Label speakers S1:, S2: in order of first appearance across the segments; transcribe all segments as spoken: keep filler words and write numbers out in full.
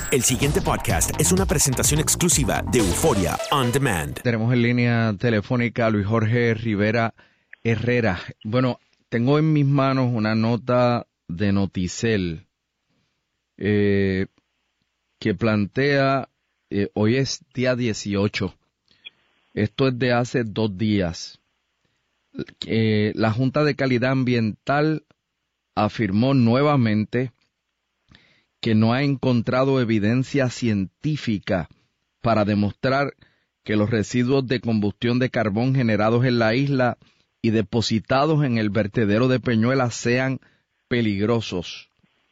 S1: El siguiente podcast es una presentación exclusiva de Euphoria On Demand.
S2: Tenemos en línea telefónica a Luis Jorge Rivera Herrera. Bueno, tengo en mis manos una nota de Noticel eh, que plantea, eh, hoy es día dieciocho, esto es de hace dos días, eh, la Junta de Calidad Ambiental afirmó nuevamente que no ha encontrado evidencia científica para demostrar que los residuos de combustión de carbón generados en la isla y depositados en el vertedero de Peñuelas sean peligrosos.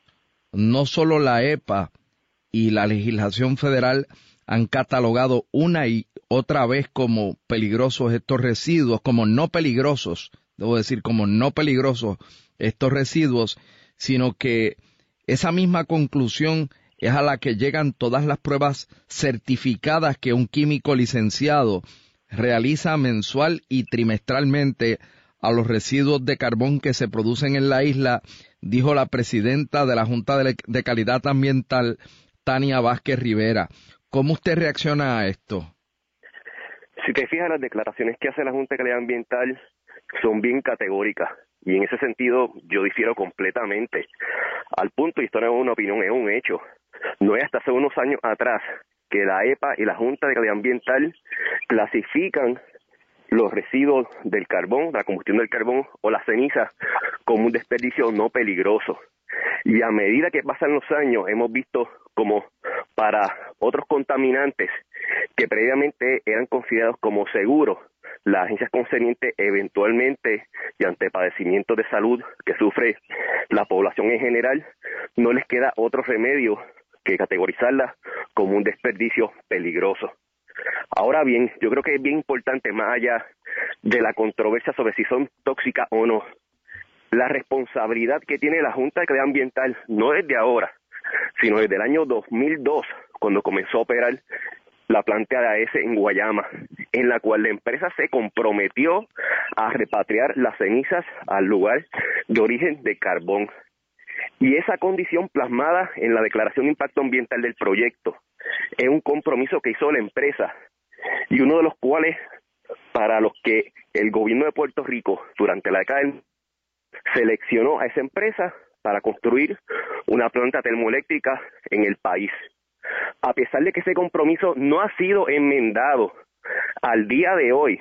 S2: No solo la E P A y la legislación federal han catalogado una y otra vez como peligrosos estos residuos, como no peligrosos, debo decir como no peligrosos estos residuos, sino que esa misma conclusión es a la que llegan todas las pruebas certificadas que un químico licenciado realiza mensual y trimestralmente a los residuos de carbón que se producen en la isla, dijo la presidenta de la Junta de, de Calidad Ambiental, Tania Vázquez Rivera. ¿Cómo usted reacciona a esto?
S3: Si te fijas, las declaraciones que hace la Junta de Calidad Ambiental son bien categóricas. Y en ese sentido yo difiero completamente. Al punto, y esto no es una opinión, es un hecho. No es hasta hace unos años atrás que la E P A y la Junta de Calidad Ambiental clasifican los residuos del carbón, la combustión del carbón o las cenizas como un desperdicio no peligroso. Y a medida que pasan los años hemos visto como para otros contaminantes que previamente eran considerados como seguros, las agencias concernientes eventualmente y ante padecimientos de salud que sufre la población en general, no les queda otro remedio que categorizarla como un desperdicio peligroso. Ahora bien, yo creo que es bien importante, más allá de la controversia sobre si son tóxicas o no, la responsabilidad que tiene la Junta de Calidad Ambiental, no desde ahora, sino desde el año dos mil dos, cuando comenzó a operar la planta de A E S en Guayama, en la cual la empresa se comprometió a repatriar las cenizas al lugar de origen de carbón. Y esa condición plasmada en la declaración de impacto ambiental del proyecto es un compromiso que hizo la empresa y uno de los cuales para los que el gobierno de Puerto Rico durante la década del seleccionó a esa empresa para construir una planta termoeléctrica en el país. A pesar de que ese compromiso no ha sido enmendado al día de hoy,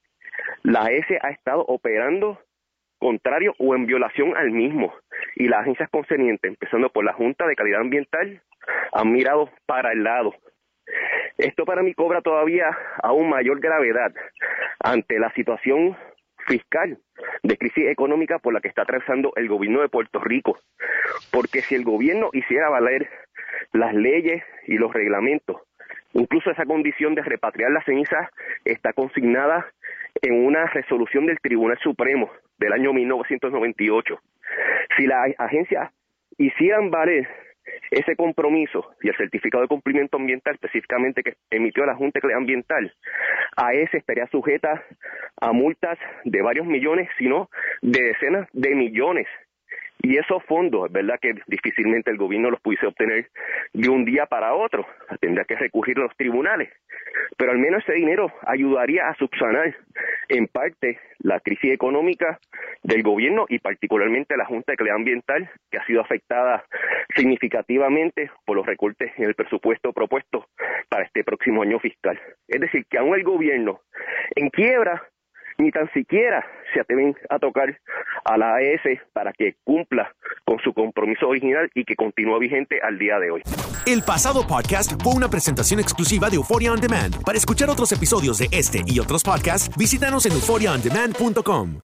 S3: la A E S ha estado operando contrario o en violación al mismo, y las agencias concernientes, empezando por la Junta de Calidad Ambiental, han mirado para el lado. Esto para mí cobra todavía aún mayor gravedad ante la situación fiscal de crisis económica por la que está atravesando el gobierno de Puerto Rico, porque si el gobierno hiciera valer las leyes y los reglamentos, incluso esa condición de repatriar las cenizas está consignada en una resolución del Tribunal Supremo del año mil novecientos noventa y ocho. Si las agencias hicieran valer ese compromiso y el certificado de cumplimiento ambiental específicamente que emitió la Junta de Calidad Ambiental, A E S estaría sujeta a multas de varios millones, sino de decenas de millones. Y esos fondos, es verdad que difícilmente el gobierno los pudiese obtener de un día para otro, tendría que recurrir a los tribunales, pero al menos ese dinero ayudaría a subsanar en parte la crisis económica del gobierno y particularmente la Junta de Calidad Ambiental, que ha sido afectada significativamente por los recortes en el presupuesto propuesto para este próximo año fiscal. Es decir, que aún el gobierno en quiebra ni tan siquiera se atreven a tocar a la A E S para que cumpla con su compromiso original y que continúa vigente al día de hoy.
S1: El pasado podcast fue una presentación exclusiva de Euphoria On Demand. Para escuchar otros episodios de este y otros podcasts, visítanos en euphoria on demand punto com.